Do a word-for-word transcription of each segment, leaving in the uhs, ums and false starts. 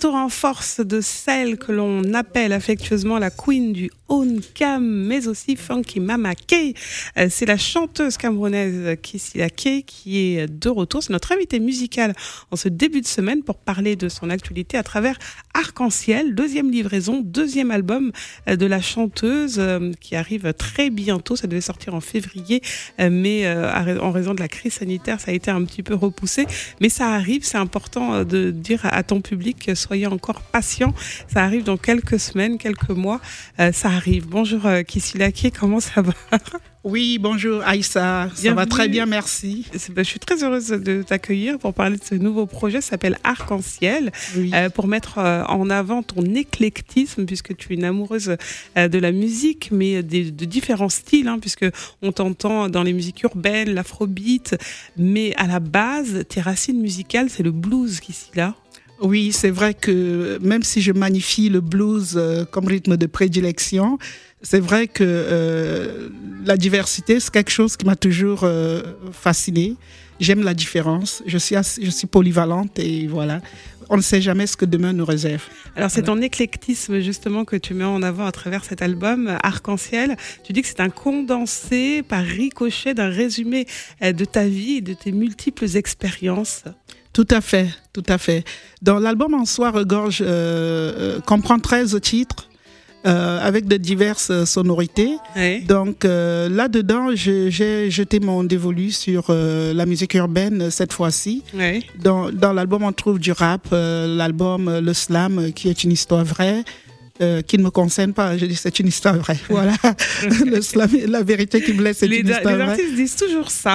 retour en force de celle que l'on appelle affectueusement la queen du Own Cam, mais aussi Funky Mama K. C'est la chanteuse camerounaise Kissila K qui est de retour. C'est notre invitée musicale en ce début de semaine pour parler de son actualité à travers Arc-en-Ciel, deuxième livraison, deuxième album de la chanteuse qui arrive très bientôt. Ça devait sortir en février, mais en raison de la crise sanitaire, ça a été un petit peu repoussé. Mais ça arrive, c'est important de dire à ton public, soyez encore patients. Ça arrive dans quelques semaines, quelques mois. Ça arrive. Bonjour Kissila K, comment ça va ? Oui, bonjour Aïssa, ça Bienvenue. va très bien, merci. Je suis très heureuse de t'accueillir pour parler de ce nouveau projet, ça s'appelle Arc-en-Ciel, oui. euh, pour mettre en avant ton éclectisme, puisque tu es une amoureuse de la musique, mais des, de différents styles, hein, puisque on t'entend dans les musiques urbaines, l'afrobeat, mais à la base, tes racines musicales, c'est le blues qu'ici là. Oui, c'est vrai que même si je magnifie le blues euh, comme rythme de prédilection, c'est vrai que euh, la diversité, c'est quelque chose qui m'a toujours euh, fascinée. J'aime la différence, je suis, assez, je suis polyvalente et voilà. On ne sait jamais ce que demain nous réserve. Alors c'est ton éclectisme justement que tu mets en avant à travers cet album Arc-en-Ciel. Tu dis que c'est un condensé par ricochet d'un résumé de ta vie et de tes multiples expériences. Tout à fait, tout à fait. Dans l'album en soi regorge, euh, euh, comprend treize titres. Euh, avec de diverses sonorités. Oui. Donc euh, là-dedans, je, j'ai jeté mon dévolu sur euh, la musique urbaine cette fois-ci. Oui. Dans, dans l'album, on trouve du rap, euh, l'album Le Slam, qui est une histoire vraie. Euh, qui ne me concerne pas, je dis c'est une histoire vraie. Voilà, le slam, la vérité qui blesse, c'est les une histoire vraie. Les vraie. artistes disent toujours ça.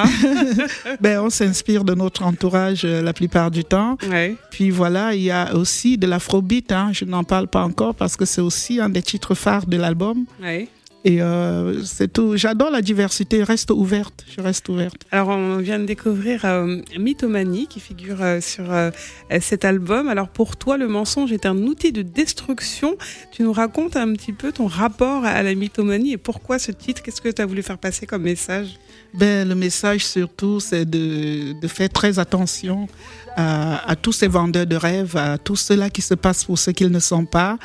Ben, on s'inspire de notre entourage euh, la plupart du temps. Ouais. Puis voilà, il y a aussi de l'afrobeat, hein. Je n'en parle pas encore parce que c'est aussi un des titres phares de l'album. Ouais. Et euh, c'est tout. J'adore la diversité. Reste ouverte. Je reste ouverte. Alors, on vient de découvrir euh, Mythomanie qui figure euh, sur euh, cet album. Alors, pour toi, le mensonge est un outil de destruction. Tu nous racontes un petit peu ton rapport à la mythomanie et pourquoi ce titre ? Qu'est-ce que tu as voulu faire passer comme message ? Ben, le message surtout, c'est de, de faire très attention à, à tous ces vendeurs de rêves, à tous ceux-là qui se passent pour ce qu'ils ne sont pas.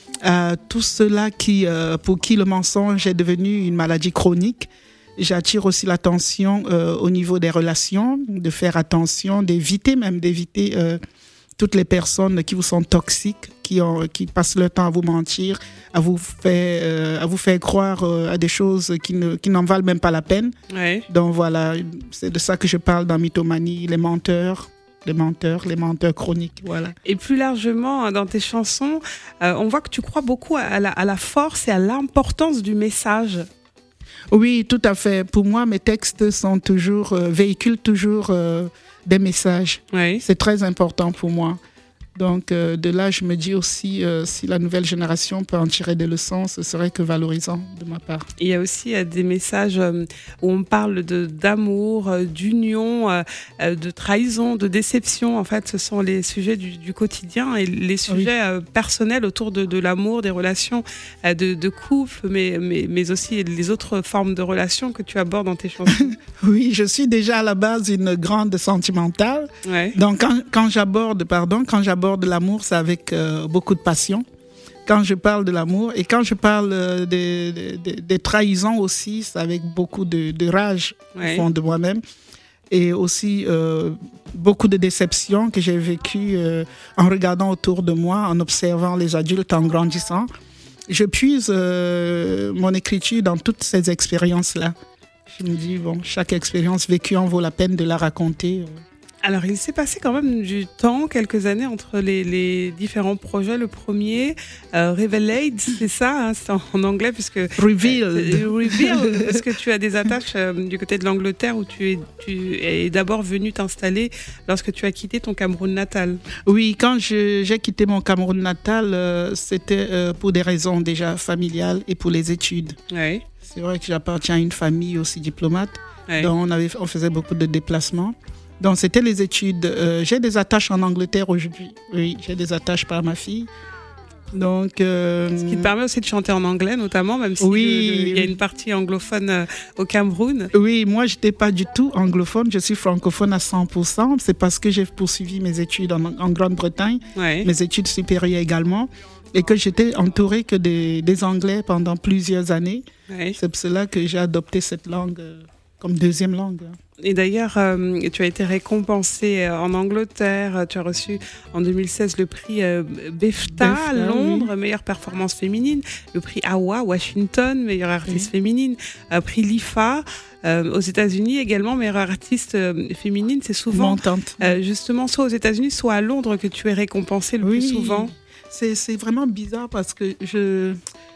À tous ceux-là qui, euh, pour qui le mensonge est devenu une maladie chronique. J'attire aussi l'attention euh, au niveau des relations, de faire attention, d'éviter même d'éviter euh, toutes les personnes qui vous sont toxiques, qui, ont, qui passent leur temps à vous mentir, à vous faire, euh, à vous faire croire euh, à des choses qui, ne, qui n'en valent même pas la peine. Ouais. Donc voilà, c'est de ça que je parle dans Mythomanie, les menteurs. Les menteurs, les menteurs chroniques, voilà. Et plus largement, dans tes chansons, euh, on voit que tu crois beaucoup à la, à la force et à l'importance du message. Oui, tout à fait. Pour moi, mes textes sont toujours, euh, véhiculent toujours euh, des messages. Oui. C'est très important pour moi. Donc, euh, de là, je me dis aussi, euh, si la nouvelle génération peut en tirer des leçons, ce serait que valorisant de ma part. Il y a aussi euh, des messages euh, où on parle de, d'amour, euh, d'union, euh, de trahison, de déception. En fait, ce sont les sujets du, du quotidien et les sujets oui. euh, personnels autour de, de l'amour, des relations euh, de, de couple, mais, mais, mais aussi les autres formes de relations que tu abordes dans tes chansons. Oui, je suis déjà à la base une grande sentimentale. Ouais. Donc, quand, quand j'aborde, pardon, quand j'aborde de l'amour, c'est avec euh, beaucoup de passion. Quand je parle de l'amour et quand je parle euh, des, des, des trahisons aussi, c'est avec beaucoup de, de rage ouais. au fond de moi-même et aussi euh, beaucoup de déceptions que j'ai vécues euh, en regardant autour de moi, en observant les adultes en grandissant. Je puise euh, mon écriture dans toutes ces expériences-là. Je me dis, bon, chaque expérience vécue en vaut la peine de la raconter. Alors, il s'est passé quand même du temps, quelques années, entre les, les différents projets. Le premier, euh, Revealed, c'est ça, hein, c'est en, en anglais, puisque... Revealed. Euh, Revealed. Est-ce que tu as des attaches euh, du côté de l'Angleterre où tu es, tu es d'abord venu t'installer lorsque tu as quitté ton Cameroun natal ? Oui, quand je, j'ai quitté mon Cameroun natal, euh, c'était euh, pour des raisons déjà familiales et pour les études. Oui. C'est vrai que j'appartiens à une famille aussi diplomate, oui. donc on, avait, on faisait beaucoup de déplacements. Donc, c'était les études. Euh, j'ai des attaches en Angleterre aujourd'hui. Oui, j'ai des attaches par ma fille. Donc, euh, ce qui te permet aussi de chanter en anglais, notamment, même si il y a une partie anglophone euh, au Cameroun. Oui, moi, je n'étais pas du tout anglophone. Je suis francophone à cent pour cent. C'est parce que j'ai poursuivi mes études en, en Grande-Bretagne, ouais. mes études supérieures également, et que j'étais entourée que des, des Anglais pendant plusieurs années. Ouais. C'est pour cela que j'ai adopté cette langue euh, comme deuxième langue. Et d'ailleurs, euh, tu as été récompensée en Angleterre. Tu as reçu en deux mille seize le prix euh, BAFTA à Londres, oui. meilleure performance féminine. Le prix A W A, Washington, meilleure artiste oui. féminine. Euh, prix L I F A. Euh, aux États-Unis également, meilleure artiste euh, féminine. C'est souvent, euh, justement, soit aux États-Unis, soit à Londres que tu es récompensée le oui. plus souvent. C'est, c'est vraiment bizarre parce que je...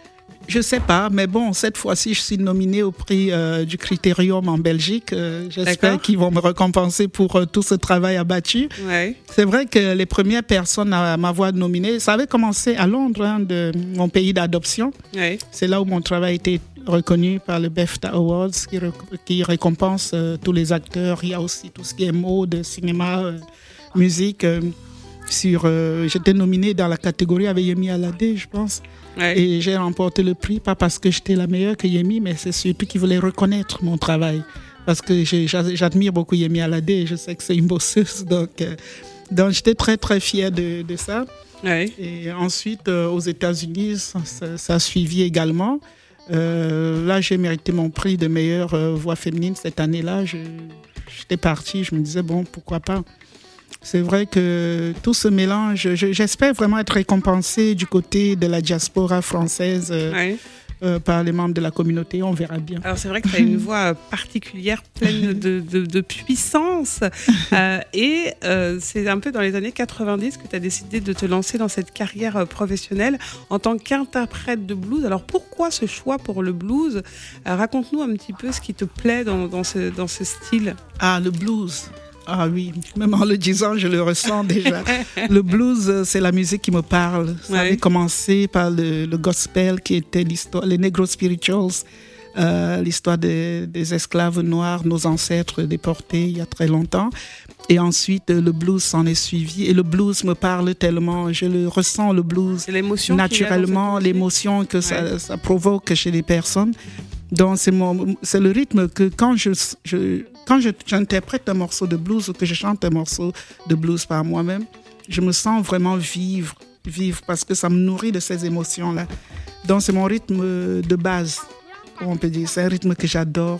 Je sais pas, mais bon, cette fois-ci, je suis nominée au prix euh, du Critérium en Belgique. Euh, j'espère D'accord. qu'ils vont me récompenser pour euh, tout ce travail abattu. Ouais. C'est vrai que les premières personnes à m'avoir nominée, ça avait commencé à Londres, hein, de mon pays d'adoption. Ouais. C'est là où mon travail a été reconnu par le BAFTA Awards, qui, ré- qui récompense euh, tous les acteurs. Il y a aussi tout ce qui est mode, cinéma, euh, musique. Euh, sur, euh, j'étais nominée dans la catégorie avec Yemi Alade, je pense. Ouais. Et j'ai remporté le prix, pas parce que j'étais la meilleure que Yemi, mais c'est surtout qu'ils voulaient reconnaître mon travail. Parce que j'ai, j'admire beaucoup Yemi Alade et je sais que c'est une bosseuse. Donc, euh, donc j'étais très, très fière de, de ça. Ouais. Et ensuite, euh, aux États-Unis, ça, ça, ça a suivi également. Euh, là, j'ai mérité mon prix de meilleure euh, voix féminine cette année-là. Je, j'étais partie, je me disais, bon, pourquoi pas. C'est vrai que tout ce mélange, je, j'espère vraiment être récompensée du côté de la diaspora française euh, ouais. euh, par les membres de la communauté, on verra bien. Alors c'est vrai que tu as une voix particulière, pleine de, de, de puissance euh, et euh, c'est un peu dans les années quatre-vingt-dix que tu as décidé de te lancer dans cette carrière professionnelle en tant qu'interprète de blues. Alors pourquoi ce choix pour le blues ? euh, Raconte-nous un petit peu ce qui te plaît dans, dans, ce, dans ce style. Ah, le blues. Ah oui, même en le disant, je le ressens déjà. Le blues, c'est la musique qui me parle. Ça ouais. avait commencé par le, le gospel qui était l'histoire, les Negro Spirituals, euh, l'histoire des, des esclaves noirs, nos ancêtres déportés il y a très longtemps. Et ensuite, le blues s'en est suivi. Et le blues me parle tellement, je le ressens, le blues, l'émotion naturellement, l'émotion que ouais. ça, ça provoque chez les personnes. Donc, c'est, mon, c'est le rythme que quand, je, je, quand je, j'interprète un morceau de blues ou que je chante un morceau de blues par moi-même, je me sens vraiment vivre, vivre parce que ça me nourrit de ces émotions-là. Donc, c'est mon rythme de base, on peut dire. C'est un rythme que j'adore.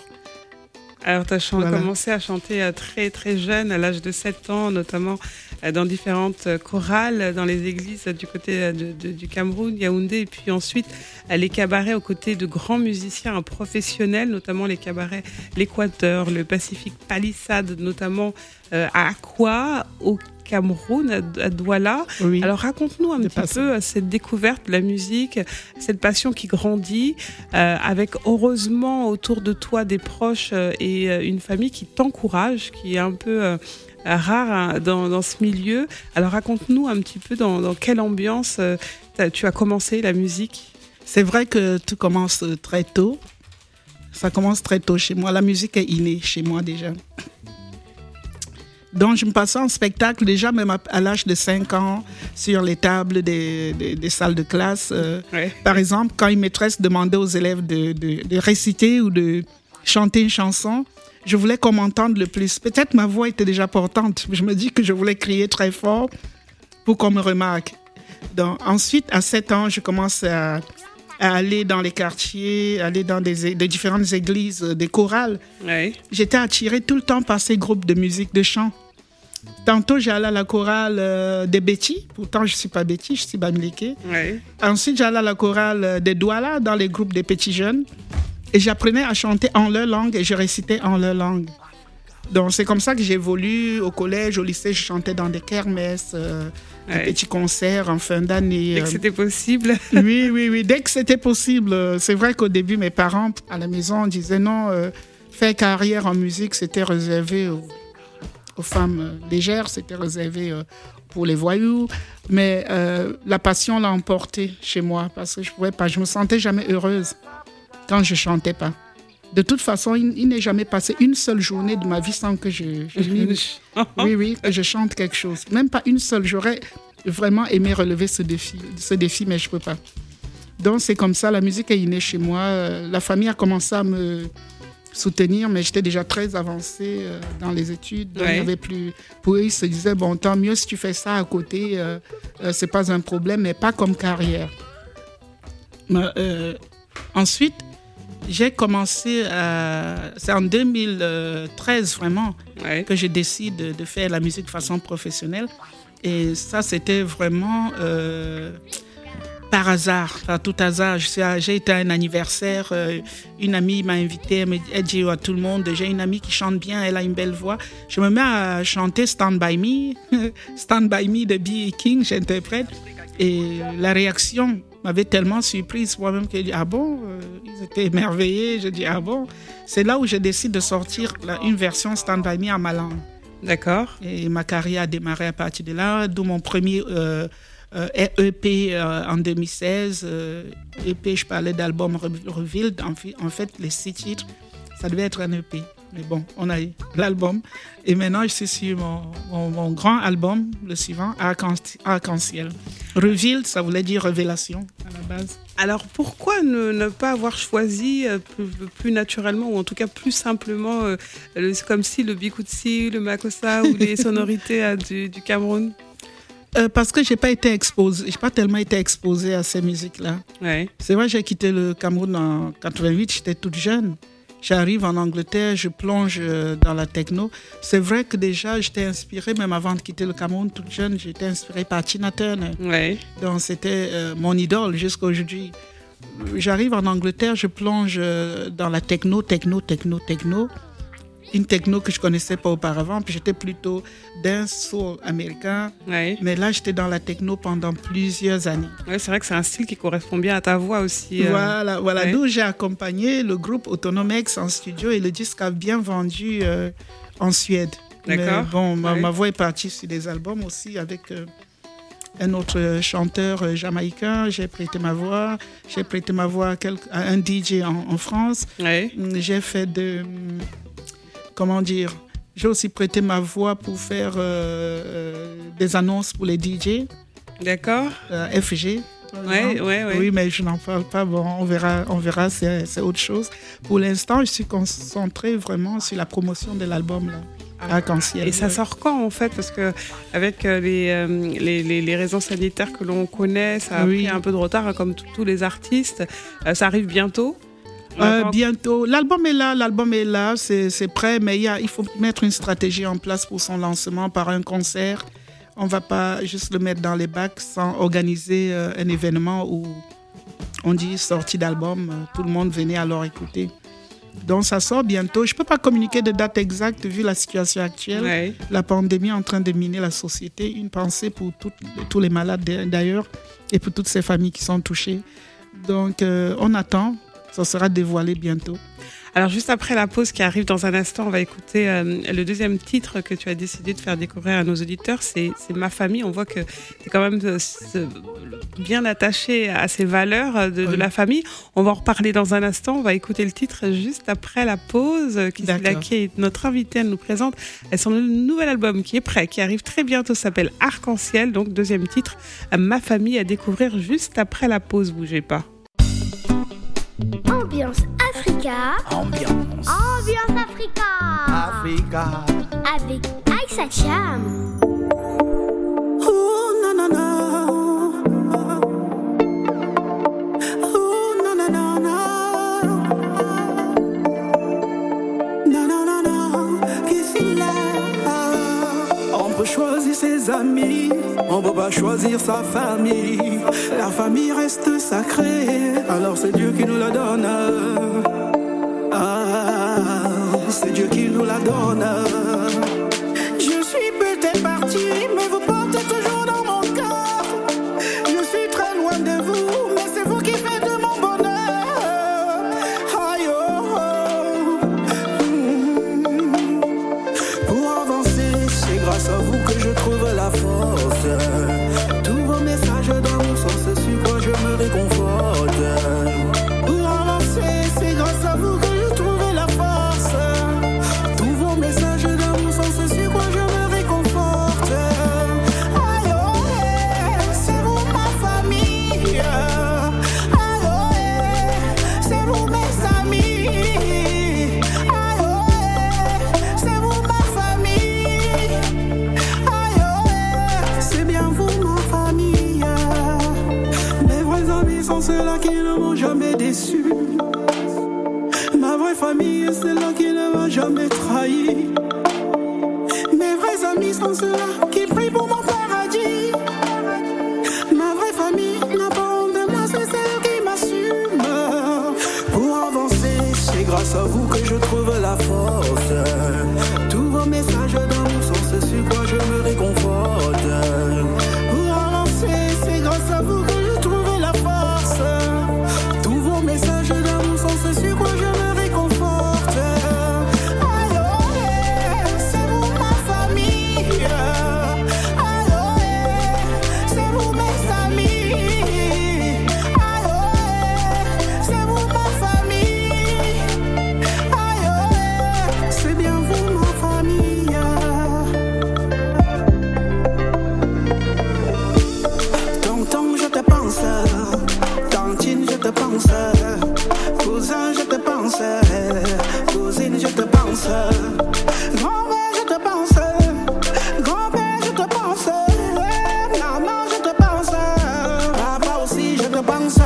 Alors, tu as ch- voilà. commencé à chanter très, très jeune, à l'âge de sept ans, notamment dans différentes chorales, dans les églises du côté de, de, du Cameroun, Yaoundé, et puis ensuite les cabarets aux côtés de grands musiciens professionnels, notamment les cabarets L'Équateur, le Pacific Palisade, notamment euh, à Akwa, au Cameroun, à Douala. Oui. Alors raconte-nous un petit passé. peu cette découverte de la musique, cette passion qui grandit, euh, avec heureusement autour de toi des proches euh, et euh, une famille qui t'encourage, qui est un peu euh, rare hein, dans, dans ce milieu. Alors raconte-nous un petit peu dans, dans quelle ambiance euh, tu as commencé la musique. C'est vrai que tout commence très tôt. Ça commence très tôt chez moi. La musique est innée chez moi déjà. Donc, je me passais en spectacle déjà, même à, à l'âge de cinq ans, sur les tables des, des, des salles de classe. Euh, ouais. Par exemple, quand une maîtresse demandait aux élèves de, de, de réciter ou de chanter une chanson, je voulais qu'on m'entende le plus. Peut-être ma voix était déjà portante. Je me dis que je voulais crier très fort pour qu'on me remarque. Donc, ensuite, à sept ans, je commence à, à aller dans les quartiers, aller dans des, des différentes églises, des chorales. Ouais. J'étais attirée tout le temps par ces groupes de musique, de chant. Tantôt, j'allais à la chorale euh, des Bétis. Pourtant, je ne suis pas Bétis, je suis Bamileke. Ouais. Ensuite, j'allais à la chorale des Douala, dans les groupes des petits jeunes. Et j'apprenais à chanter en leur langue et je récitais en leur langue. Donc, c'est comme ça que j'évolue. Au collège, au lycée, je chantais dans des kermesses, euh, ouais. des petits concerts en fin d'année. Dès que c'était possible. Oui, oui, oui. Dès que c'était possible. C'est vrai qu'au début, mes parents, à la maison, disaient non, euh, faire carrière en musique, c'était réservé aux, aux femmes légères, c'était réservé euh, pour les voyous. Mais euh, la passion l'a emporté chez moi parce que je pouvais pas, je me sentais jamais heureuse quand je chantais pas. De toute façon, il, il n'est jamais passé une seule journée de ma vie sans que je, je oui, oui, que je chante quelque chose. Même pas une seule. J'aurais vraiment aimé relever ce défi, ce défi, mais je ne peux pas. Donc, c'est comme ça, la musique est innée chez moi. La famille a commencé à me soutenir, mais j'étais déjà très avancée euh, dans les études. Donc, ouais. il y avait plus... Pour eux, ils se disaient, bon, tant mieux si tu fais ça à côté, euh, euh, ce n'est pas un problème, mais pas comme carrière. Mais, euh, ensuite, j'ai commencé à... C'est en deux mille treize, vraiment, ouais. que je décide de, de faire la musique de façon professionnelle. Et ça, c'était vraiment... Euh, par hasard, par tout hasard. J'ai été à un anniversaire, euh, une amie m'a invité, elle, elle dit à tout le monde, j'ai une amie qui chante bien, elle a une belle voix. Je me mets à chanter Stand By Me, Stand By Me de B B King, j'interprète. Et la réaction m'avait tellement surprise, moi-même, que j'ai dit, ah bon, euh, ils étaient émerveillés. Je dis, ah bon. C'est là où je décide de sortir là, une version Stand By Me en ma langue. D'accord. Et ma carrière a démarré à partir de là, d'où mon premier... Euh, Euh, E P euh, en deux mille seize. Euh, E P, je parlais d'album Reveal. En, en fait, les six titres, ça devait être un E P. Mais bon, on a eu l'album. Et maintenant, je suis sur mon, mon, mon grand album, le suivant, Arc-en-Ciel. Reveal, ça voulait dire révélation à la base. Alors, pourquoi ne, ne pas avoir choisi euh, plus, plus naturellement, ou en tout cas plus simplement, euh, le, comme si le Bikutsi, le Makossa ou les sonorités euh, du, du Cameroun? Euh, parce que j'ai pas été exposée, j'ai pas tellement été exposée à ces musiques-là. Ouais. C'est vrai, j'ai quitté le Cameroun en quatre-vingt-huit, j'étais toute jeune. J'arrive en Angleterre, je plonge dans la techno. C'est vrai que déjà, j'étais inspirée, même avant de quitter le Cameroun, toute jeune, j'étais inspirée par Tina Turner. Ouais. Donc c'était euh, mon idole jusqu'à aujourd'hui. J'arrive en Angleterre, je plonge dans la techno, techno, techno, techno. Une techno que je ne connaissais pas auparavant, puis j'étais plutôt d'un soul américain. Ouais. Mais là, j'étais dans la techno pendant plusieurs années. Ouais, c'est vrai que c'est un style qui correspond bien à ta voix aussi. Euh... Voilà, voilà. Ouais. D'où j'ai accompagné le groupe Autonomex en studio et le disque a bien vendu euh, en Suède. D'accord. Mais bon, ma, ouais. ma voix est partie sur des albums aussi avec euh, un autre chanteur euh, jamaïcain. J'ai prêté ma voix. J'ai prêté ma voix à, quelques, à un D J en, en France. Ouais. J'ai fait de... Comment dire, j'ai aussi prêté ma voix pour faire euh, euh, des annonces pour les D J. D'accord. Euh, F G. Ouais, ouais, ouais. Oui, mais je n'en parle pas. Bon, on verra, on verra c'est, c'est autre chose. Pour l'instant, je suis concentrée vraiment sur la promotion de l'album là, ah, Arc-en-Ciel. Et ça sort quand en fait? Parce qu'avec euh, les, euh, les, les, les raisons sanitaires que l'on connaît, ça a oui. pris un peu de retard, hein, comme tous les artistes. Euh, ça arrive bientôt? Euh, bientôt. L'album est là, l'album est là, c'est, c'est prêt, mais il, y a, il faut mettre une stratégie en place pour son lancement par un concert. On ne va pas juste le mettre dans les bacs sans organiser euh, un événement où on dit sortie d'album, euh, tout le monde venait alors écouter. Donc ça sort bientôt. Je ne peux pas communiquer de date exacte vu la situation actuelle. Ouais. La pandémie est en train de miner la société. Une pensée pour tout, tous les malades d'ailleurs et pour toutes ces familles qui sont touchées. Donc euh, on attend. Ça sera dévoilé bientôt. Alors, juste après la pause qui arrive dans un instant, on va écouter euh, le deuxième titre que tu as décidé de faire découvrir à nos auditeurs. C'est, c'est Ma Famille. On voit que tu es quand même euh, bien attaché à ces valeurs de, oui. de la famille. On va en reparler dans un instant. On va écouter le titre juste après la pause. Kisila Kay, notre invitée, elle nous présente son nouvel album qui est prêt, qui arrive très bientôt, s'appelle Arc-en-Ciel. Donc, deuxième titre, Ma Famille, à découvrir juste après la pause. Bougez pas. Ambiance Africa. Ambiance. Ambiance Africa. Africa. Avec Aïssa Cham. Oh nanana. Oh nanana. Nanana. Kisila. On peut choisir ses amis, on peut pas choisir sa famille. La famille reste sacrée, alors c'est Dieu qui nous la donne. Ah, c'est Dieu qui nous la donne. Je suis peut-être parti, mais vous portez toujours dans mon cœur. Je suis très loin de vous, mais c'est vous qui faites de mon bonheur. Aïe, oh, oh. Mmh. Pour avancer, c'est grâce à vous que je trouve la force. Tous vos messages d'amour sont ce sur quoi je me réconforte. Pour avancer, c'est grâce à vous que je trouve la force. Tous vos messages d'amour vraie famille, c'est celle-là qui ne m'a jamais trahi. Mes vrais amis sont ceux-là qui prient pour mon paradis. Ma vraie famille n'a pas honte de moi, c'est celle qui m'assume. Pour avancer, c'est grâce à vous que je trouve la force. Tous vos messages d'amour sont ce sur quoi je me réconforte. Pour avancer, c'est grâce à vous que je trouve la force. Tous vos messages d'amour sont ce sur quoi je me réconforte. Aïe, oh, eh, c'est vous ma famille. Aïe, oh, eh, c'est vous mes amis. Aïe, oh, eh, c'est vous ma famille. Aïe, oh, eh, c'est bien vous ma famille. Tonton, je te pense. Tantine, je te pense. Cousin, je te pense. Cousine, je te pense. Grand-mère, je te pense. Grand-père, je te pense. Maman, je te pense. Papa aussi, je te pense.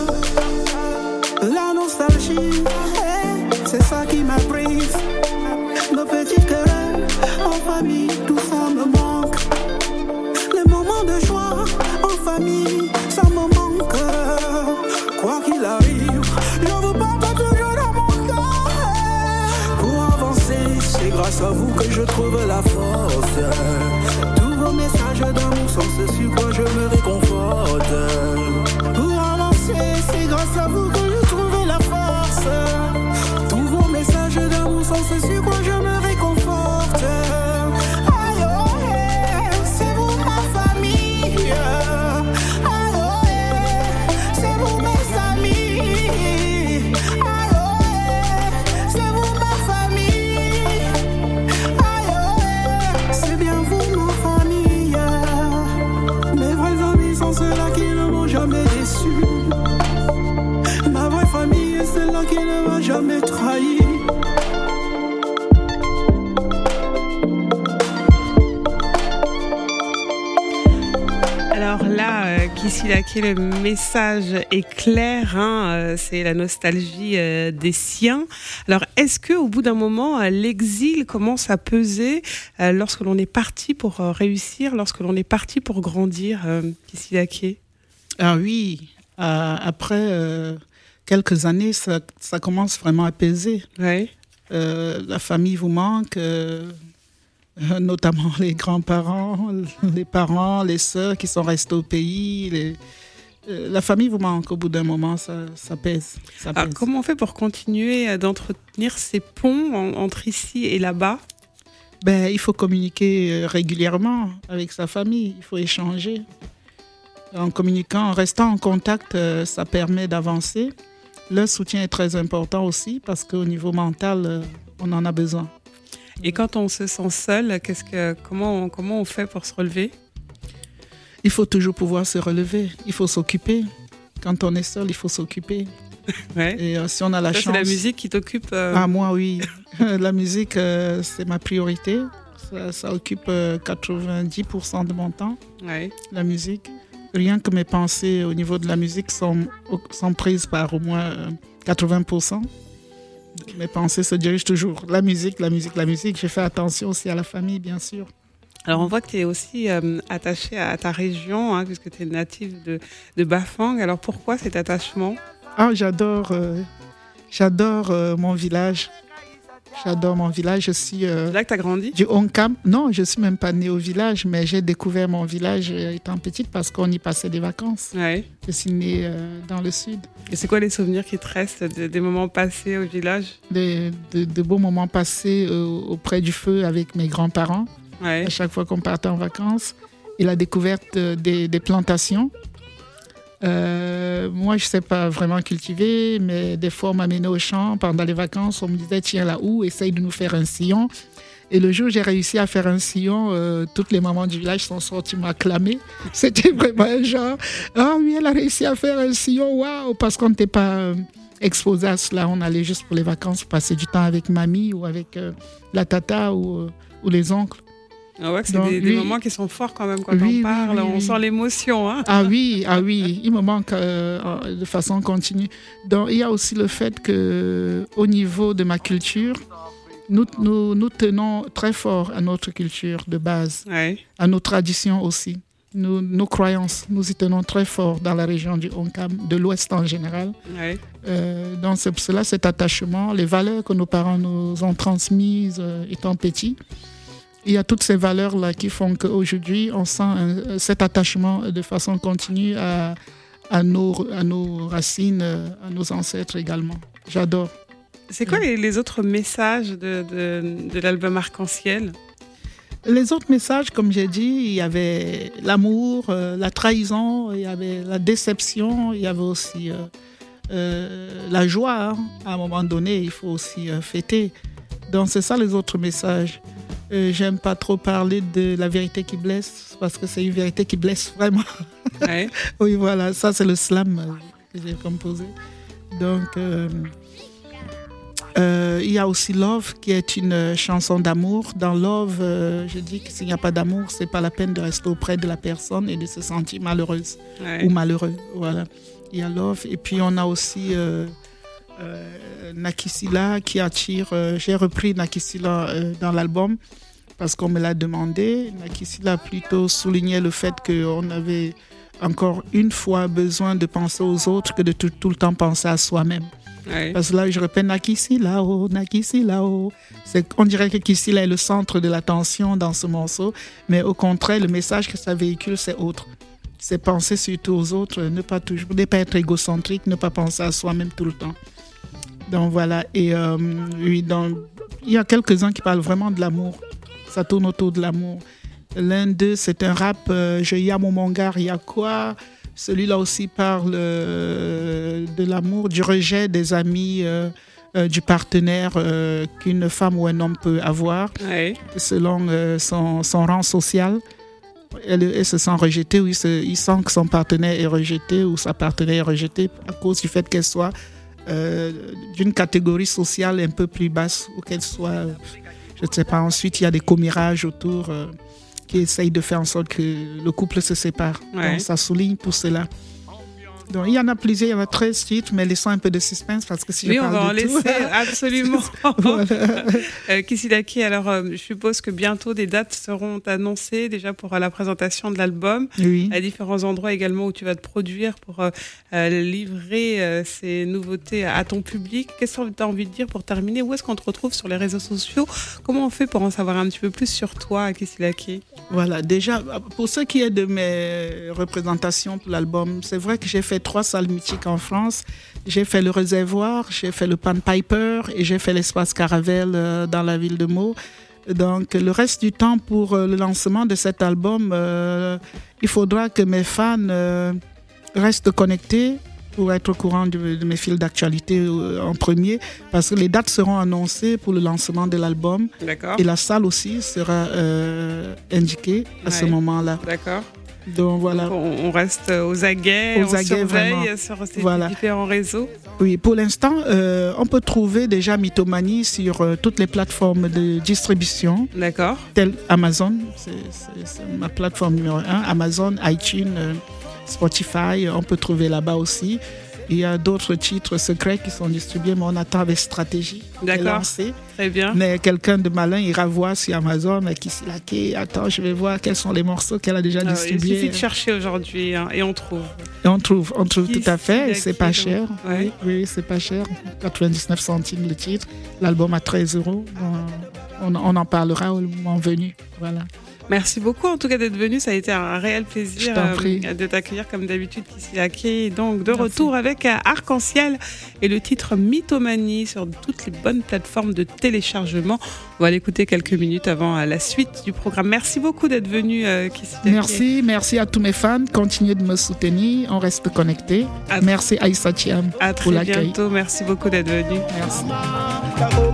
La nostalgie, eh, c'est ça qui m'a prise. Nos petits cœurs en famille, tout ça me manque. Les moments de joie en famille, ça me manque. Quoi qu'il arrive, je vous porte toujours dans mon cœur. Pour avancer, c'est grâce à vous que je trouve la force. Tous vos messages d'amour sont ce sur quoi je me réconforte. Pour avancer, c'est grâce à vous que je trouve la force. Tous vos messages d'amour sont ce sur quoi je me réconforte. Aïe, oh, eh, c'est vous ma famille. Aïe, oh, eh, c'est vous mes amis. Aïe, oh, eh, c'est vous ma famille. Aïe, oh, eh, c'est bien vous ma famille. Mes vrais amis sont ceux-là qui ne m'ont jamais déçu. Ma vraie famille est celle-là qui ne m'a jamais trahi. Alors là, euh, Kissy Laqué, le message est clair, hein, euh, c'est la nostalgie euh, des siens. Alors, est-ce que, au bout d'un moment, euh, l'exil commence à peser euh, lorsque l'on est parti pour euh, réussir, lorsque l'on est parti pour grandir, euh, Kissy Laqué? Ah oui, euh, après euh, quelques années, ça, ça commence vraiment à peser. Ouais. Euh, la famille vous manque, euh, euh, notamment les grands-parents, les parents, les sœurs qui sont restés au pays. Les, euh, la famille vous manque au bout d'un moment, ça, ça pèse. Ça Alors, pèse. comment on fait pour continuer d'entretenir ces ponts en, entre ici et là-bas? Ben, il faut communiquer régulièrement avec sa famille, il faut échanger. En communiquant, en restant en contact, euh, ça permet d'avancer. Le soutien est très important aussi parce qu'au niveau mental, euh, on en a besoin. Et quand on se sent seul, qu'est-ce que, comment, on, comment on fait pour se relever? Il faut toujours pouvoir se relever, il faut s'occuper. Quand on est seul, il faut s'occuper. Ouais. Et euh, si on a la Ça, chance... c'est la musique qui t'occupe euh... Ah, moi, oui. La musique, euh, c'est ma priorité. Ça, ça occupe euh, quatre-vingt-dix pour cent de mon temps, Ouais. la musique. Rien que mes pensées au niveau de la musique sont, sont prises par au moins euh, quatre-vingts pour cent. Mes pensées se dirigent toujours. La musique, la musique, la musique. J'ai fait attention aussi à la famille, bien sûr. Alors, on voit que tu es aussi euh, attaché à ta région, hein, puisque tu es native de, de Bafang. Alors, pourquoi cet attachement? Ah, j'adore, euh, j'adore euh, mon village. J'adore mon village. Je suis euh, C'est là que tu as grandi? du Onkam. Non, je ne suis même pas née au village, mais j'ai découvert mon village euh, étant petite parce qu'on y passait des vacances. Ouais. Je suis née euh, dans le sud. Et c'est quoi les souvenirs qui te restent de- des moments passés au village? De, de, de beaux moments passés euh, auprès du feu avec mes grands-parents. Ouais. À chaque fois qu'on partait en vacances. Et la découverte euh, des, des plantations. Euh, moi, je ne sais pas vraiment cultiver, mais des fois, on m'amenait au champ pendant les vacances. On me disait, tiens, là où, essaye de nous faire un sillon. Et le jour où j'ai réussi à faire un sillon, euh, toutes les mamans du village sont sorties m'acclamer. C'était vraiment un genre, ah oui, elle a réussi à faire un sillon, waouh, parce qu'on n'était pas euh, exposé à cela. On allait juste pour les vacances, passer du temps avec mamie ou avec euh, la tata ou, euh, ou les oncles. Ah ouais, c'est Donc, des, lui, des moments qui sont forts quand même quand oui, on parle, oui, oui, on oui. sent l'émotion. Hein. Ah oui, ah oui, il me manque euh, de façon continue. Donc, il y a aussi le fait que, au niveau de ma culture, nous, nous, nous tenons très fort à notre culture de base, Ouais. à nos traditions aussi, nous, nos croyances. Nous y tenons très fort dans la région du Oncam, de l'Ouest en général. Ouais. Euh, donc, c'est pour cela cet attachement, les valeurs que nos parents nous ont transmises euh, étant petits. Il y a toutes ces valeurs-là qui font qu'aujourd'hui, on sent un, cet attachement de façon continue à, à, nos, à nos racines, à nos ancêtres également. J'adore. C'est quoi les, les autres messages de, de, de l'album Arc-en-Ciel ? Les autres messages, comme j'ai dit, il y avait l'amour, euh, la trahison, il y avait la déception, il y avait aussi euh, euh, la joie. Hein. À un moment donné, il faut aussi euh, fêter. Donc, c'est ça les autres messages. Euh, j'aime pas trop parler de la vérité qui blesse, parce que c'est une vérité qui blesse vraiment. Ouais. Oui, voilà, ça c'est le slam euh, que j'ai composé. Donc, euh, euh, il y a aussi Love, qui est une euh, chanson d'amour. Dans Love, euh, je dis que s'il n'y a pas d'amour, c'est pas la peine de rester auprès de la personne et de se sentir malheureuse Ouais. ou malheureux. Voilà, il y a Love. Et puis on a aussi euh, euh, Nakisila qui attire. Euh, j'ai repris Nakisila euh, dans l'album parce qu'on me l'a demandé. Nakisila a plutôt souligné le fait qu'on avait encore une fois besoin de penser aux autres que de tout, tout le temps penser à soi-même. Ouais. Parce que là, je répète Nakisila, oh, Nakisila, oh. C'est, on dirait que Kisila est le centre de l'attention dans ce morceau, mais au contraire, le message que ça véhicule, c'est autre. C'est penser surtout aux autres, ne pas toujours, ne pas être égocentrique, ne pas penser à soi-même tout le temps. Donc voilà, et euh, oui, dans, il y a quelques-uns qui parlent vraiment de l'amour. Ça tourne autour de l'amour. L'un d'eux, c'est un rap, euh, Je y a mon mongar, il y a quoi? Celui-là aussi parle euh, de l'amour, du rejet des amis, euh, euh, du partenaire euh, qu'une femme ou un homme peut avoir, Ouais. selon euh, son, son rang social. Elle, elle se sent rejetée ou il, se, il sent que son partenaire est rejeté ou sa partenaire est rejetée à cause du fait qu'elle soit euh, d'une catégorie sociale un peu plus basse ou qu'elle soit, je ne sais pas, ensuite il y a des commérages autour euh, qui essayent de faire en sorte que le couple se sépare. Ouais. Donc ça souligne pour cela. Donc il y en a plusieurs, il y en a treize titres, mais laissons un peu de suspense parce que si Oui, je on parle va en de tout... laisser, absolument. Voilà. euh, Kisilaki, alors euh, je suppose que bientôt des dates seront annoncées déjà pour euh, la présentation de l'album, Oui. à différents endroits également où tu vas te produire pour euh, euh, livrer euh, ces nouveautés à ton public. Qu'est-ce que tu as envie de dire pour terminer? Où est-ce qu'on te retrouve sur les réseaux sociaux? Comment on fait pour en savoir un petit peu plus sur toi, Kisilaki? Voilà, déjà, pour ce qui est de mes représentations pour l'album, c'est vrai que j'ai fait trois salles mythiques en France. J'ai fait le Réservoir, j'ai fait le Pan Piper et j'ai fait l'Espace Caravelle euh, dans la ville de Meaux. Donc, le reste du temps pour euh, le lancement de cet album, euh, il faudra que mes fans euh, restent connectés pour être au courant de, de mes fils d'actualité euh, en premier, parce que les dates seront annoncées pour le lancement de l'album. D'accord. Et la salle aussi sera euh, indiquée à Ouais. ce moment-là. D'accord. Donc voilà. Donc, on, on reste aux aguets, Aux on aguets, surveille vraiment. sur ces Voilà. différents réseaux. Oui, pour l'instant, euh, on peut trouver déjà Mythomanie sur euh, toutes les plateformes de distribution, D'accord. telles Amazon, c'est, c'est, c'est ma plateforme numéro un, Amazon, iTunes, euh, Spotify, on peut trouver là-bas aussi. Il y a d'autres titres secrets qui sont distribués, mais on attend avec stratégie. D'accord. Lancé. Très bien. Mais quelqu'un de malin ira voir sur Amazon, qui s'est laqué. Attends, je vais voir quels sont les morceaux qu'elle a déjà Ah oui, il distribués. suffit de chercher aujourd'hui hein, et on trouve. Et on trouve, on trouve Qui tout à fait. Et s'y c'est acquit, pas donc. cher. Ouais. Oui, oui, c'est pas cher. quatre-vingt-dix-neuf centimes le titre. L'album à treize euros. On, on en parlera au moment venu. Voilà. Merci beaucoup en tout cas d'être venu. Ça a été un réel plaisir Je t'en prie. euh, de t'accueillir comme d'habitude Kisilaki. Donc de Merci. retour avec euh, Arc-en-Ciel et le titre Mythomanie sur toutes les bonnes plateformes de téléchargement. On va l'écouter quelques minutes avant euh, la suite du programme. Merci beaucoup d'être venu euh, Kisilaki. Merci, merci à tous mes fans. Continuez de me soutenir. On reste connectés. À- Merci Aïssa Thiam À pour très l'accueil. bientôt. Merci beaucoup d'être venu. Merci. Cabo